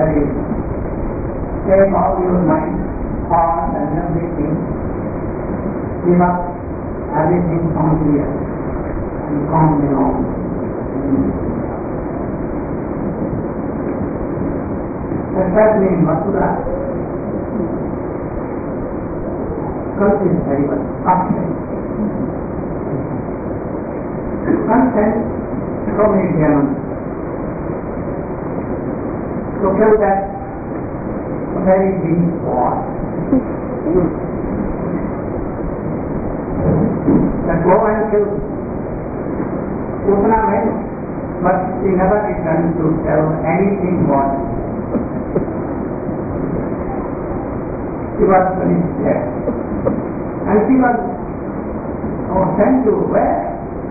very take all your mind, thoughts and everything, give up everything from here and come along. Especially in Mathura, Kant is very much upset. Kant said, so many demons. To kill that very big war. That go and kill Utna men, but he never returned to tell anything more. She was finished there. And she was sent to where?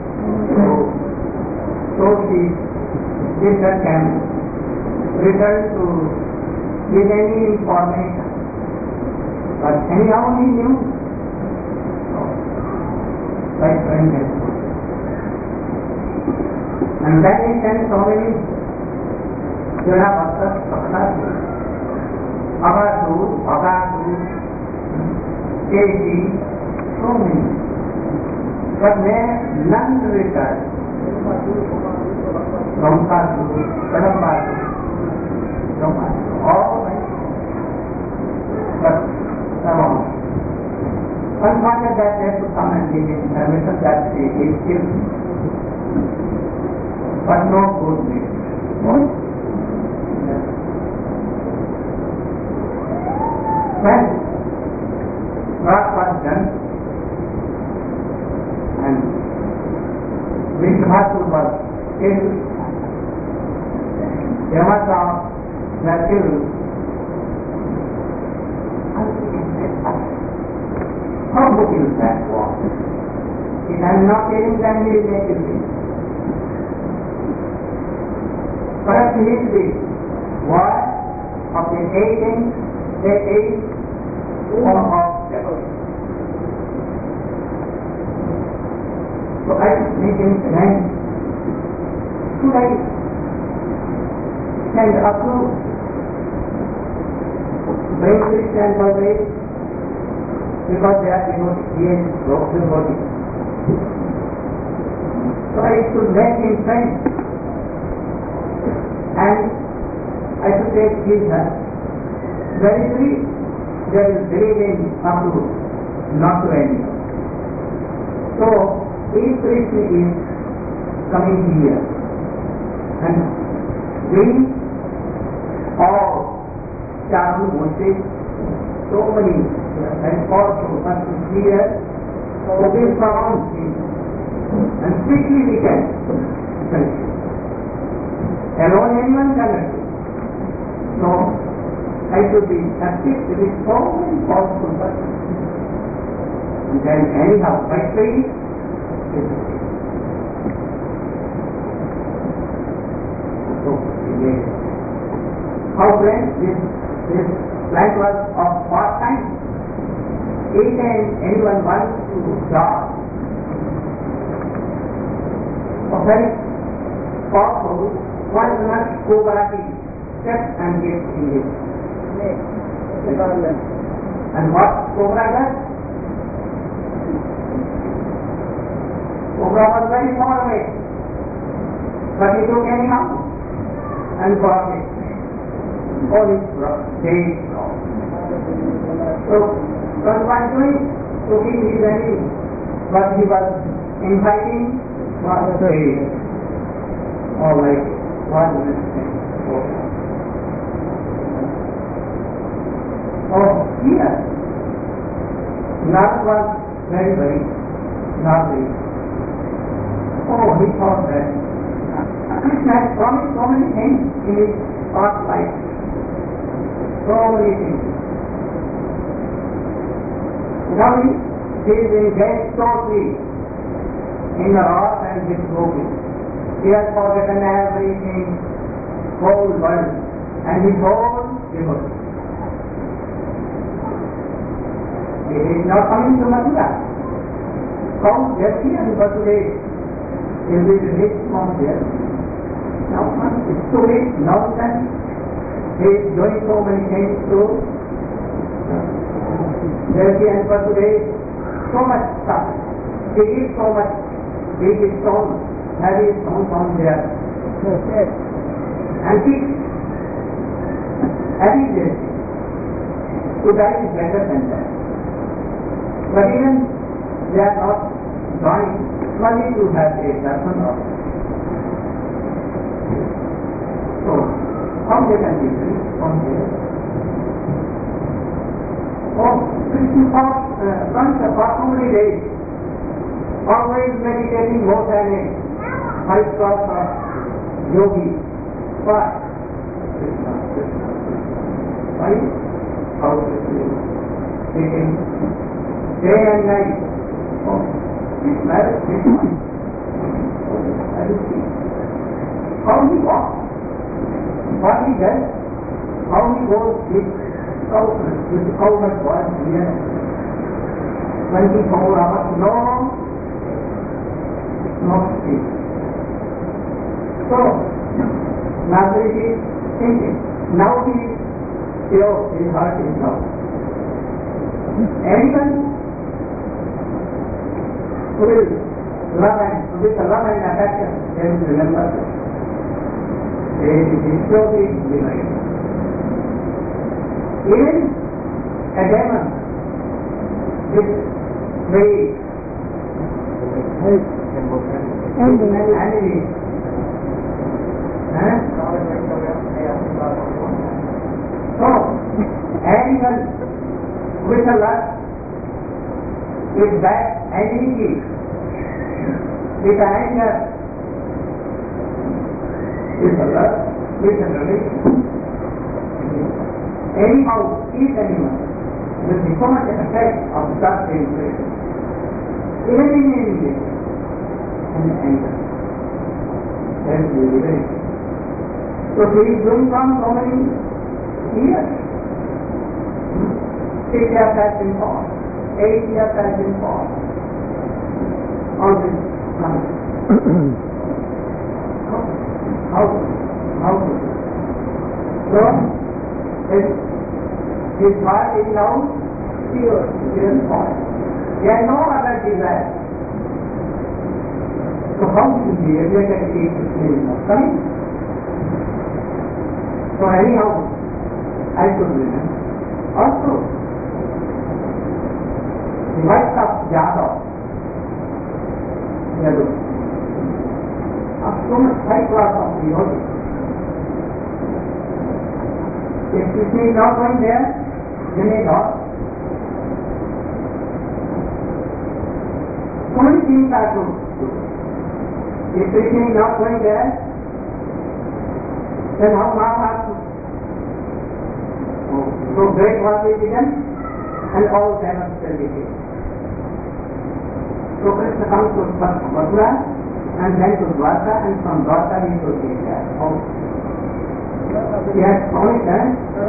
So she did not can return to give any information. But anyhow he knew. Like friend has. And then he sent so many Juna Bhaksas, Bhaksas, Abadu, Abadu, Keji, so many. But none returned. Ramkadu, Kadambadu, all right. But come on. Unfortunately that they have to come and give information that he is killed. But no good news. What? When God was done and Vishvasu was killed, Yamata was killed. How good is that war? If I am not killing them, he will make it. Perhaps he is the war of the eighth form of devil. So I make him then should I send approve? Bring Christian body because they are devotees, broken body. So I should make him friend. And I should take Jesus. Very free, they will believe in Apurva, not to any. So, if Krishna is coming here, and we all Charu Moshe, so many, and also must be clear, so we surround him, and quickly we can finish. Alone anyone cannot do. So, I should be assisted with so many powerful persons. And then anyhow, my faith is so, yes. How friends, this life was of part time. Anyone wants to job. Of very powerful, one must go back in steps and get in it. And what Cobra does? Cobra was very far away, but he took anyhow and brought it. All his days long. So, what was doing? Taking his enemy, but he was inviting what the day. All like 1 minute. Oh, here. Not was very, not very. Oh, he thought that Krishna had promised so many things in his past life. So many things. Now he is engaged totally in the wrath and disbelief. He has forgotten everything, whole world, and his whole devotion. He is not coming to Mathura. Come just here, but today he will be rich from there. Now it's too late, now then he is doing so many things to Delhi and for today, so much stuff. He is so much big stone, heavy stones on there. And he every day to die is better than that. But even they are not dying, only to have a person of it. So, how they can be free from here? Oh, Krishna runs apart from the day, always meditating more than a high class of yogi. But Krishna, Krishna, why? How Krishna is taking day and night. Oh, this marriage, Krishna. Oh, I will see. How he walks, what he does, how he goes with how much was here. 24 hours, no sleep. So, Nagaraj is thinking, now he is pure, his heart is now. Anyone who will love and with love and affection, they will remember this. They will surely be right. Even a demon with rage, enemy, so anyone with a lust, with that enmity, with anger, with a lust, with a relation, anyhow, each animal will be so much effect of such impression. Even in any way, and anger. That is really very. So he is doing from so many years. 6 years has been for, 8 years has been for. All this comes. How? So, his heart is now pure point. There is no other desire. So how is the behavior that he is not coming? So anyhow, I could remember. Also, the wife of Yadav, of so much high class of the yogi. If Krishna is not going there, they may not. So many things are to do. If Krishna is not going there, then how Mahabharata? So great war will begin, and all demons will be killed. So Krishna comes to first Mathura, and then to Dwarka, and from Dwarka he will take that home. He has promised that.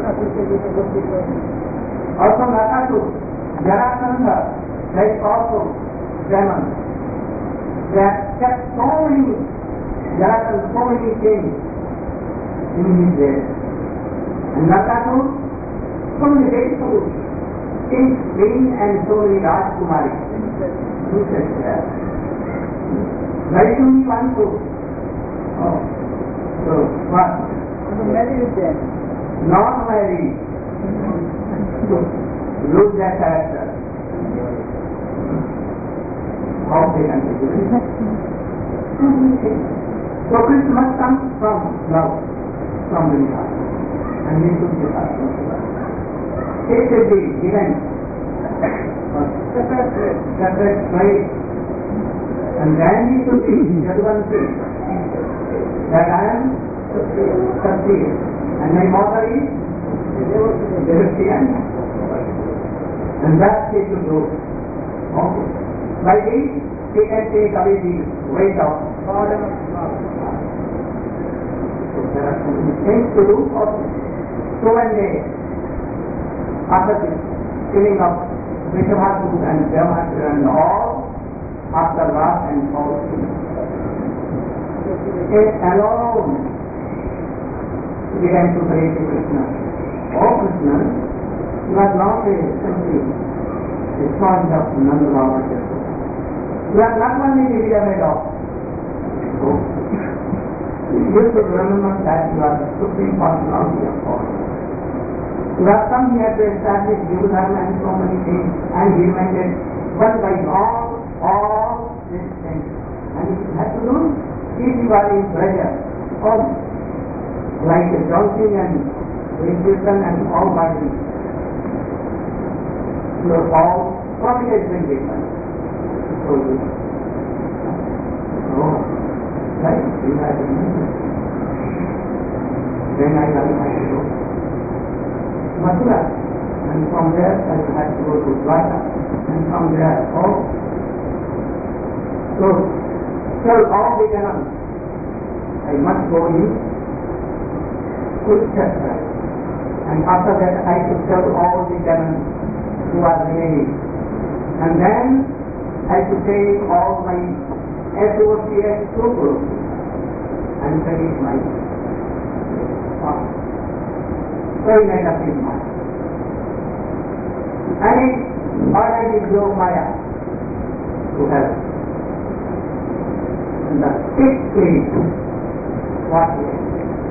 Also Nakasur, Jarasandha, there is also demons. They have kept so many things in his day. And Nakasur, so many beautiful kings, queens, and so many Rajkumaris. Who says that? Very soon he wants to. Oh. So, what? Married then. Not married. Lose their character. How they can be doing it? So Krishna must come from love, from the heart. And we should give us it will be given separate place. And then we should be everyone see that I am Satya. And my mother is Devaki, and that he should do. Okay. By this, he can take away the weight of God and love. So there are so many things to do also. So one day, after the killing of Vishwabhasu and Devasura and all, after wrath and fall, it alone began to pray to Krishna. Oh Krishna, you are not a simply a son of Nanda Baba. You are not only the beloved of. So, you should remember that you are the supreme personality of God. You have come here to establish Guru Dharma and so many things, and he invented one by all these things. And if you have to do, if you are in pleasure, or like a dancing and intuition and all body, you are all providential different. So, right, you have to remember. Then I have to go Mathura, and from there I had to go to Dwarka, and from there all. So all began. I must go in Kurukshetra, and after that I should serve all the demons who are remaining, and then I should take all my associates to Guru and finish my path. So he made up his mind. And he already drove Maya to heaven. And the sixth place was here.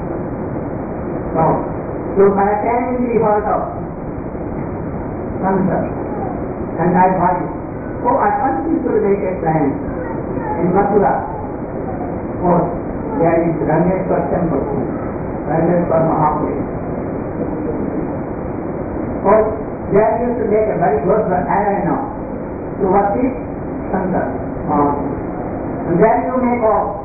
So Maya can be heard of Santa. And I thought, oh, I want you to make a plan in Mathura. Oh, there is Rameshwar temple, Rameshwar Mahaprabhu. Or there used to make a very good arena to worship Santa. And then you make all.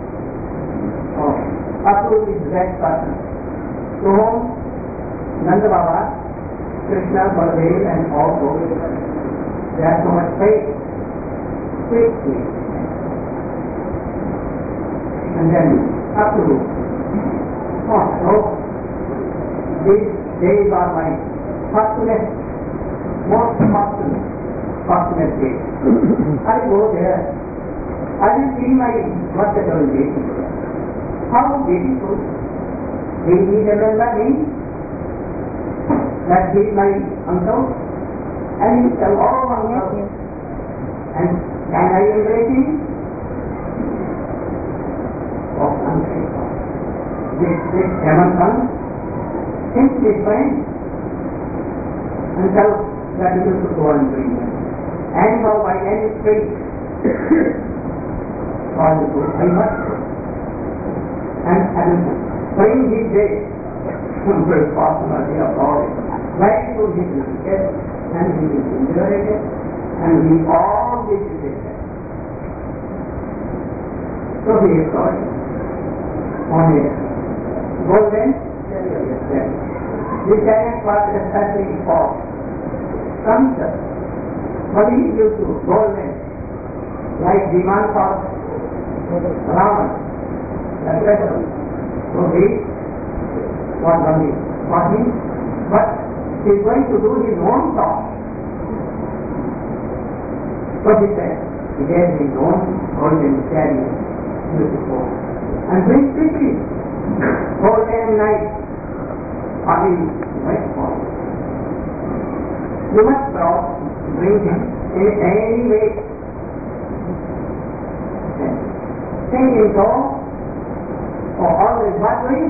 Approve is that person. To whom Nanda Baba, Krishna, Baladev and all those, they have so much faith. Quickly. And then approve. So these days are my fortunate, most fortunate days. I go there, I will see my wonderful days. How beautiful. Will he remember me? That he is my uncle? And he tell all uncle. And can I embrace him? Oh, uncle. This heaven comes, since his friend, and tell that he used to go and bring him. And now by any street, all the good, I must go. And bring his day, very possibility of all it. Right to his wicked, and he is liberated, and we all visited him. So he is going on a golden chariot. This chariot was especially for Kamsa, but he used to golden, like Viman for Ravan, that vessel. So he was only for him, but he is going to do his own thought. So he said, he gave his own golden chariot, beautiful, and bring quickly, whole day and night, or he went for it. You must bring him in any way. Thinking so, or always battling,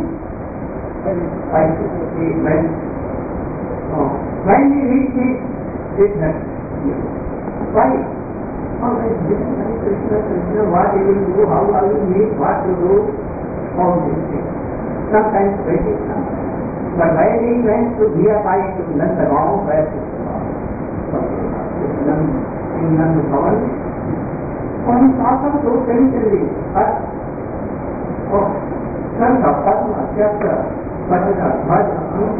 when we reach his business, why? Always Krishna, what he will do, how I will meet, what to do, all these things. Sometimes waiting, sometimes. But when he went to nearby to Nandagaon, where in Nandagaon, one saw some so territory, but Santa, Padma, Chakra, Padma, Bhaja,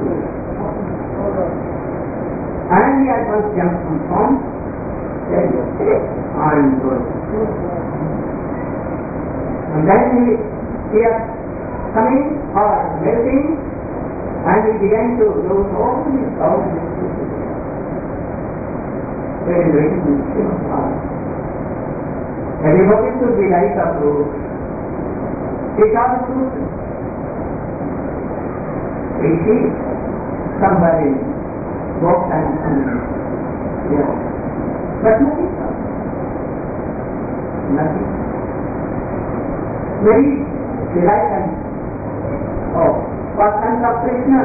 and he had once jumped from said, I'm good. And then he had coming or melting, and he began to do all these thousands. Very great mission of God. Everybody should be like a fruit. Take out the fruit. Rishi, somewhere in books and yeah. But nothing. Nothing. Very delight and what kind of Krishna?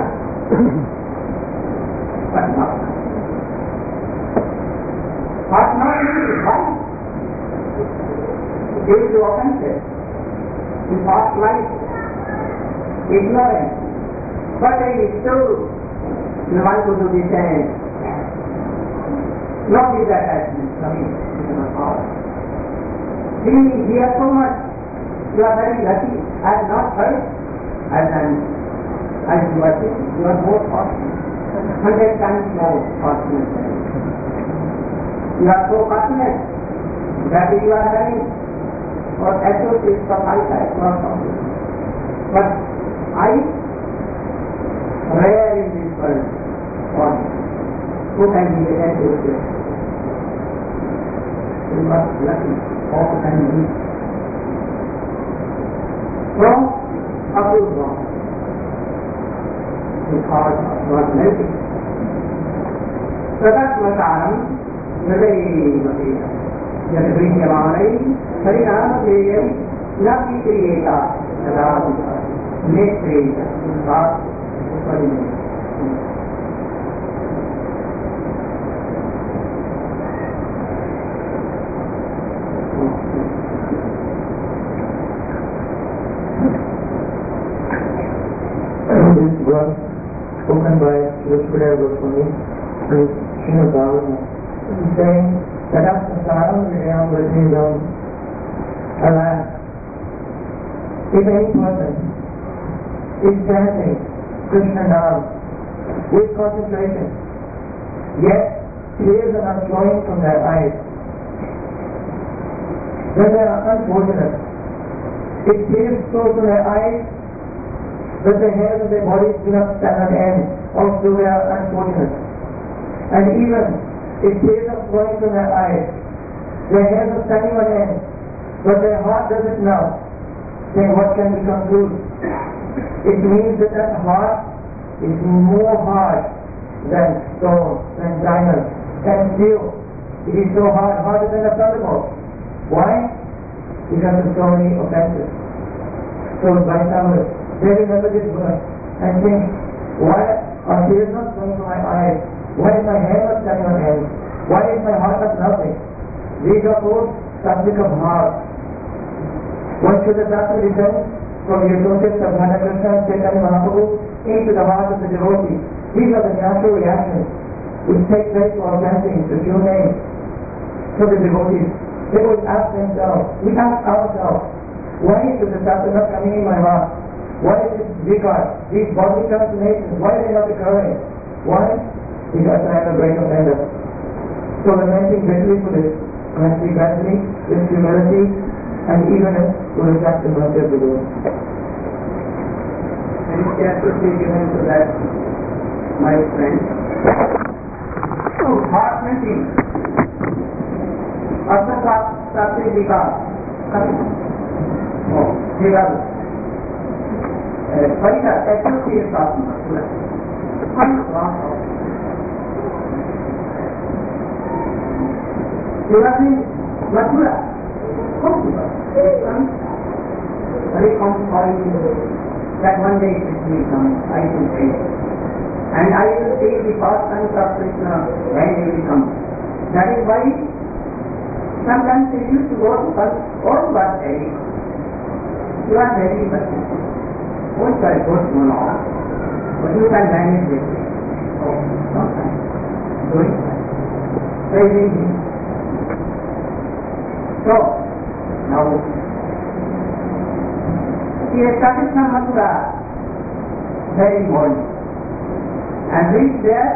But not. What not really? Why? Due to offenses in past life, ignorance. But I still want to do the same. Not with attachment coming into my heart. We hear so much. You are very lucky. I have not heard. As you are saying, you are more fortunate. 100 times more fortunate than you. You are so fortunate that you are having or associates of high type or something. But I rare in this world for who can be the associate. You are lucky, all can be. So, Apurva, his heart was melting. Sadatmataram, Nirvayamati, Yadriyamanai, Harinamajayam, Nati Kriyeta, Sadavita, Netreta, Sat, Parinam. This was spoken by Srila Goswami and Srimad Bhagavatam, saying that after Saram Vidam Vajnidam, alas, if any person is chanting Krishna Nam with concentration, yet tears are not flowing from their eyes, then they are unfortunate. If tears flow from their eyes, but the hairs of their bodies do not stand on end, also they are unfortunate. And even if tears are flowing from their eyes, their hairs are standing on end, but their heart doesn't know, then what can we conclude? It means that that heart is more hard than stone, than diamond, than steel. It is so hard, harder than a thunderbolt. Why? Because of so many offenses. So Vaishnavas, they remember this verse and think, why are tears not flowing from my eyes? Why is my hair not standing on end? Why is my heart not melting? These are both subject of heart. What should have happened is then from the associates of Radha Krishna and Chaitanya Mahaprabhu into the heart of the devotee. These are the natural reactions which take place while chanting the few names for the devotees. They would ask themselves, we ask ourselves, why is the Tata not coming in my heart? Why is it because these bodily transformations, why are they not occurring? Why? Because I am a great offender. So lamenting bitterly for this, gradually, with humility and eagerness to attract the mercy of the Lord. And carefully given to that, my friend, so heart-melting, Artha-Satri Vikas, Jival, Parita, associate Atma, Jival Mathura, very comforting that one day it will come, I will say. And I will see the first sons of Krishna when they will come. That is why sometimes they used to go to first all but very. You are very much. What shall I go to now? But you can manage this. Oh, sometimes. Doing that. Praising him. So, now, he has started from Mathura very morning and reached there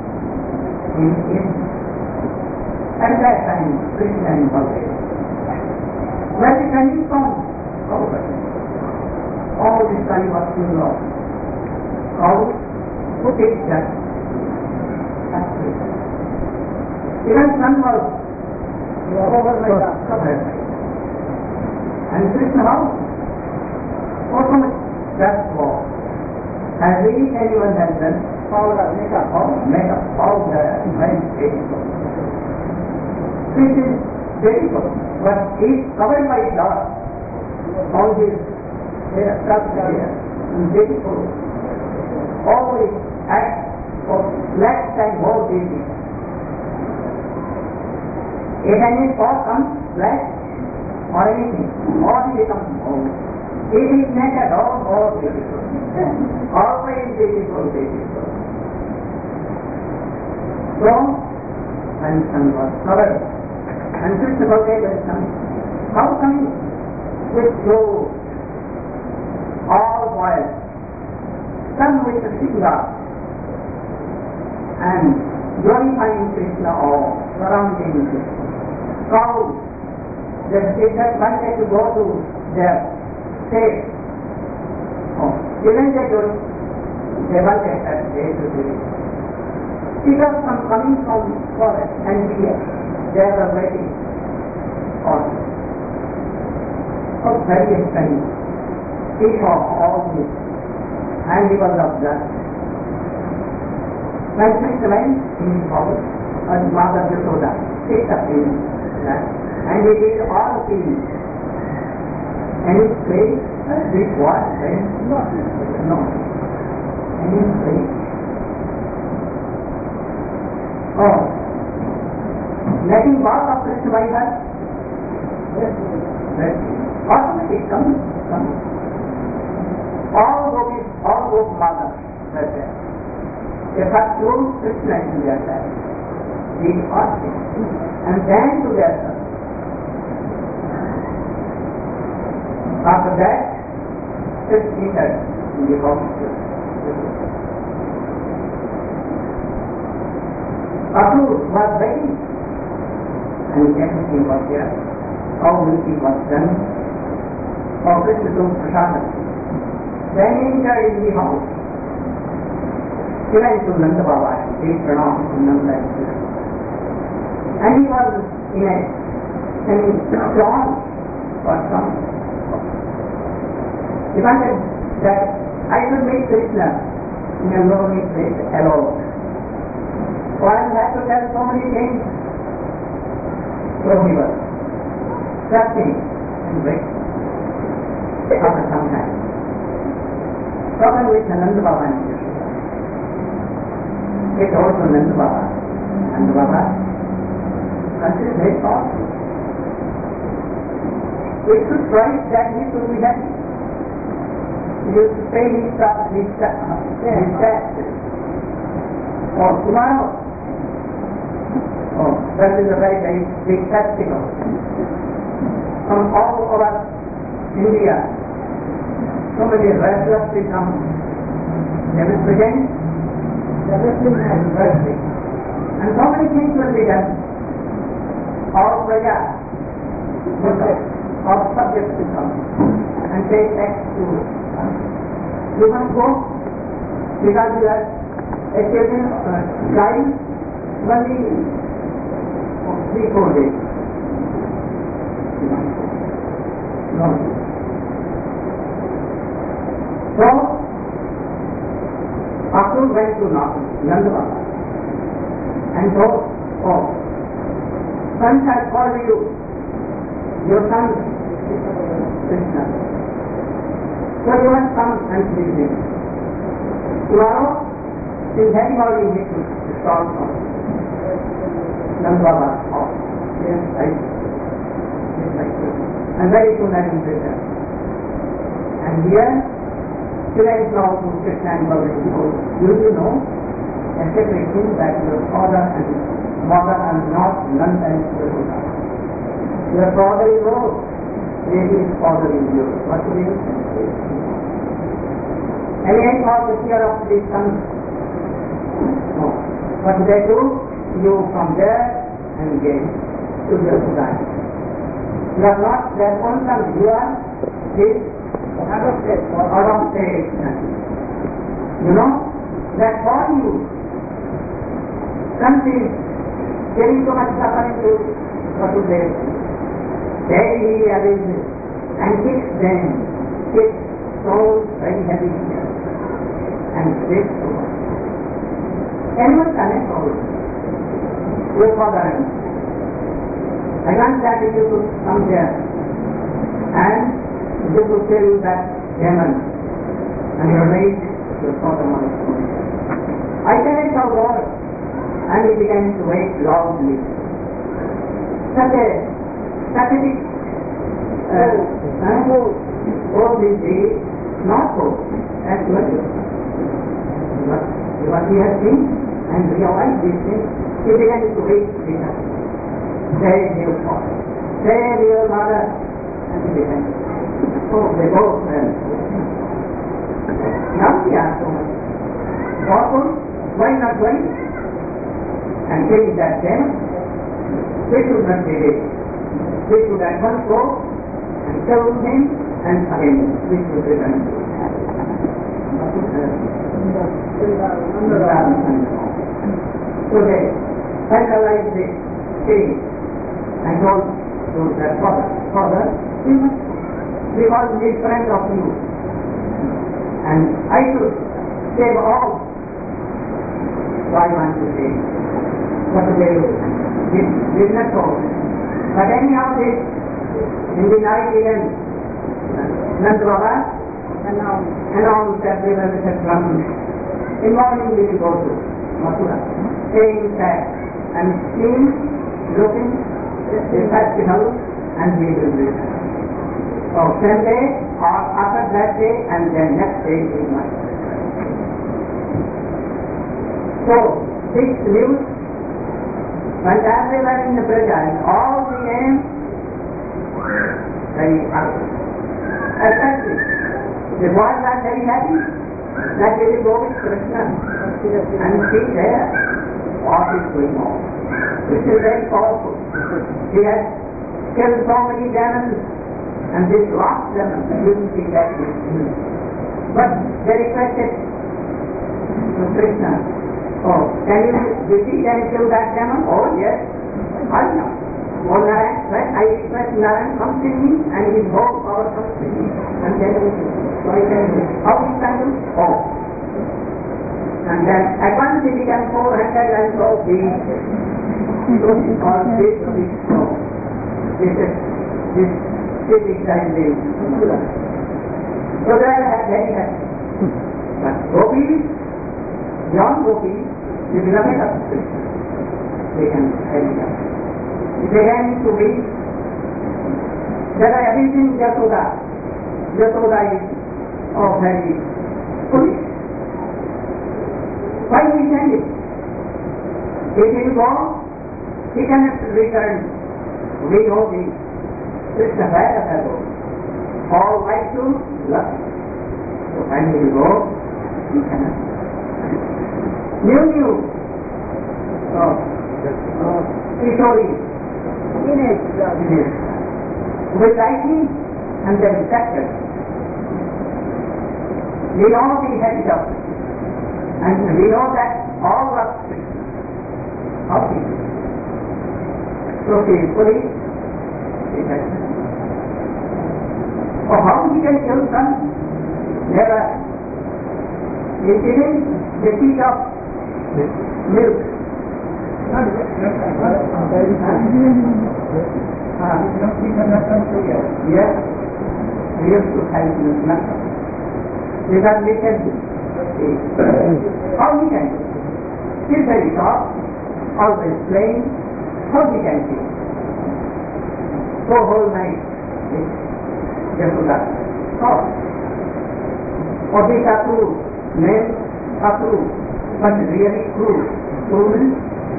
at that time, Krishna and Baladev. Where did he come? All this time was too long. How? Who takes that? Even sun was over my covered. And Krishna how? Oh, so much dust was. Has anyone has done powder, makeup, powder, very beautiful. This is beautiful, but it's covered by dust. All this structure here is beautiful. Always act of less and more beauty. If any thought comes, less or anything, all becomes more. It is naked, all more beautiful. Always beautiful, beautiful. So, when sun was covered, and Krishna Baladev is coming, how coming? With clothes, all white, some with the singer, and glorifying Krishna or surrounding Krishna. Cows, they just wanted to go to their state. Even they wanted that day to do it. People coming from forest and here, they were waiting for it. So very expensive. He saw all this, and he was observed. When Krishna went in his house, his mother Yashoda picked up him, and he did all things. And he prayed, this was no. And he prayed. Oh, letting go of Krishna by her, automatic comes. All those mothers were there. They have close Krishna in their life. They asked him, and then to their son. After that, Krishna entered in the hospital. Akrur was waiting, and everything was there. All everything was done. For Krishna took prasadam. Then he entered in the house. He went to Nanda Baba and paid pranam to Nanda. And he was in a strong or something. He wanted that I should meet Krishna in a lonely place alone. So I had to tell so many things. So he was searching and waiting. After some time, talking with Nanda Baba and Yashoda. He told to Nanda Baba, consider very powerful. It should try that he should be happy. You pay his taxes. Or tomorrow. Oh, that is a very big festival. From all over India, so many wrestlers will come. They will present the wrestling anniversary. And so many things will be done. All praja, all subjects will come and take tax to you must go because you are a children child only 3-4 days. No. So, Akrur went to Nanda Baba and told, oh, son has called you, your son, Krishna. So you must come and see him. Tomorrow, in very early he will start from Nanda Baba's house. Yes, and very soon I will return. And here, today is now to Krishna and Balaram. So, you know, everything that your father and mother are not Nanda and Yashoda. Your father is old, maybe his father is yours. What will you say? And yet all the fear of this son. No. What they do, you from there and get to your Sudan. You are not their own son, you are his adopted or adopted son. You know, that for you, country giving so much suffering to what to say. There he arranges and kicks them, kicks so very heavy. and this anyone can problem with Father Adam. I want that if you could come there and you could tell that demon and your mate your Father Mother. I carried our Lord and he began to wait loudly. Such a pathetic all these days, not so as well. But what he has seen and realized these things, he began to wait later. Say, dear Father, say, dear Mother, and he began. So they both went. Now he asked so much. Why not going? And saying that then, we should not be it. We should at once go and kill him and again we should return. So they finalized this thing and told to their Father, we must because he is friend of you. And I should save all. So I want to say, what do they do? This is not so. But anyhow, this in the night even Nand Baba announced that they were with a drum. In morning we will go to Mathura, staying there and seeing, looking the festival and we will return. So same day or after that day and then next day we might. So this news, when they were in the presence, all became very happy. Especially, the boys are very happy that they will go with Krishna and see there what is going on. This is very powerful. He has killed so many demons and this last demon didn't see that with him. But they requested to Krishna, oh, can you kill that demon? Oh yes, I know. Oh Narayan, when I request Narayan comes to me and his whole power comes to me and then so I can do. How he can do? Oh. And then at once he began 400 and so big. So he called this big snow. This big time they so they are very happy. But Gopis, young Gopis, the beloved of Krishna, they can carry up. They began to be that I have been Yashoda. Yashoda is very foolish. Why we send it? If he go, he cannot return. We know the Krishna Bhaya Thago. All like to love. So when he will go, he cannot. New. Kishori. Teenage. With lightning and then factor. We know the head of. And we know that all of people. So peacefully, or how he can kill some? Never. He is giving the seed of milk. Yes, we used to have milk. Because we can do. How he can do? He is very soft, always plain. How he can do? So whole night, Yashoda. Oh. Or these are true. Men are true. But really true. True means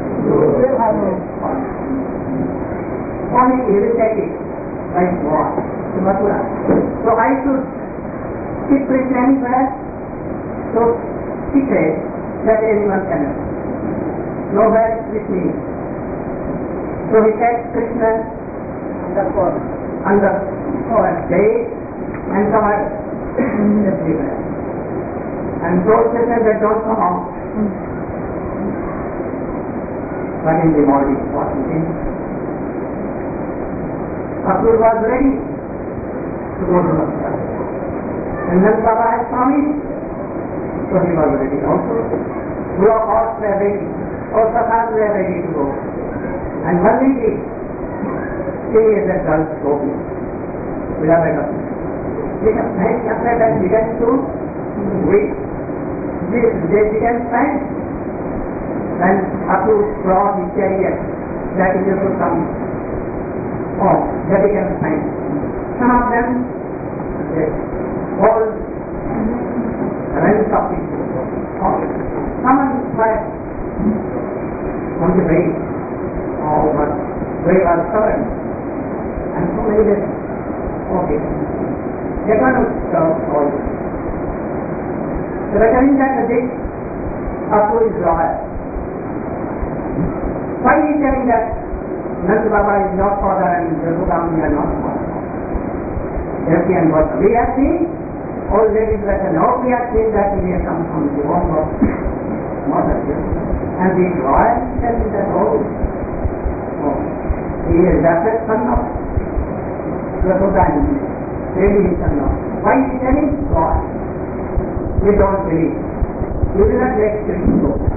only he will take it like what? To Mathura. So I should keep Krishna anywhere. So he said that anyone cannot. Nowhere with me. So he said Krishna under day and covered everywhere. And told Krishna that don't come out. But in the morning, what he did? Akrura was ready to go to Mathura. And then Baba had promised So he was ready also. Two of us were ready. All the others were ready to go. And only she is a girl spoken. Beloved of me. After that began to weep. They began crying. And up to cross his chariot, that is to come. Oh, they began crying. Some of them, they all ranks of people. Someone fled on the way. Oh, but they were covered. And so many days. Okay. They are going to all this. So returning back a bit, Apu is loyal. Why he is telling that Nanda Baba is not father and Jasudamani are not father? Devaki and Goswami. We have seen, old ladies like now we have seen that he has come from the womb of mother. And the loyal telling that, he is just a son of Jasudamani. Maybe his son of. Why is he telling God? We don't believe. We do not let Krishna go.